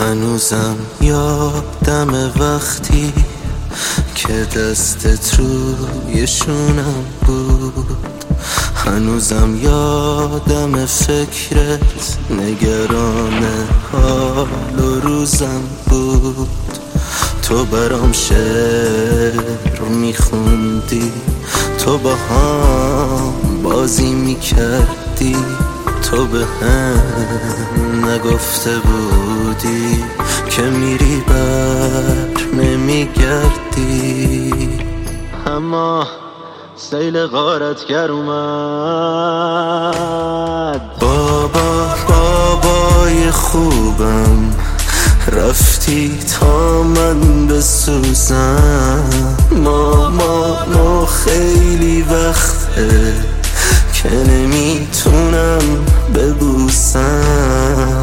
هنوزم یادم وقتی که دستت روی شونم بود، هنوزم یادم فکرت نگران حال و روزم بود. تو برام شعر میخوندی، تو با هم بازی میکردی، تو به هم نگفته بودی که میری بر نمیگردی. اما سیل غارتگر اومد. بابای خوبم رفتی تا من بسوزم. ما خیلی وقته که نمیتونم ببوسم.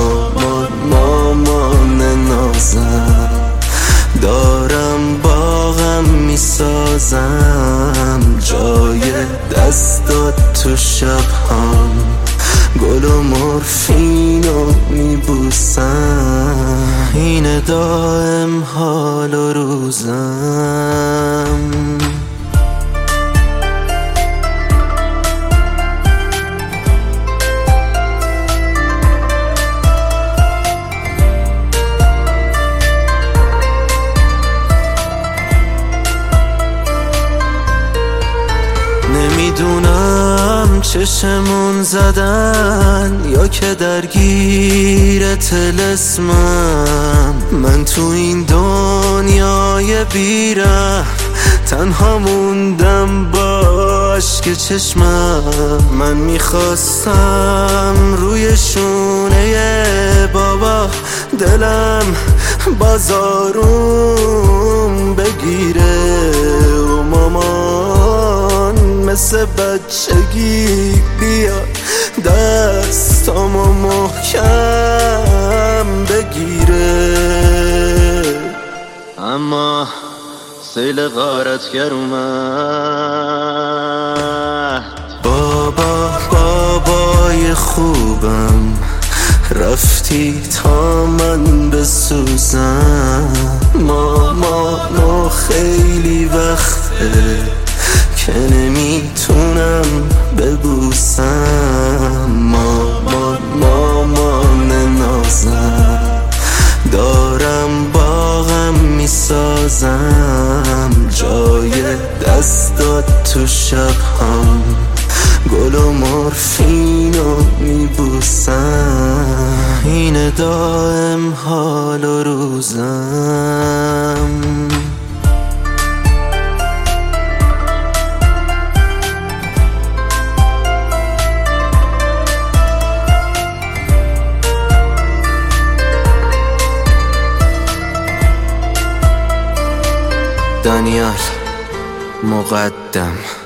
مامان نازم دارم باغم میسازم، جای دستات تو شبهام گل و مورفینو میبوسم. اینه دائم حال و روزم. نمیدونم چشمون زدن یا که درگیر طلسمم. من تو این دنیای بیره تنها موندم با اشک چشمم. من میخواستم روی شونه بابا دلم بازاروم بگیره و مامان مثل بچگی بیا دستامو محکم بگیره. اما سیل غارتگر اومد. بابای خوبم رفتی تا من بسوزم. ما خیلی وقته که نمیتونم ببوسم. مامان نازم دارم باغم میسازم، جای دستات تو شبهام گل و مورفینو میبوسم. اینه دائم حال و روزم. دانیال مقدم.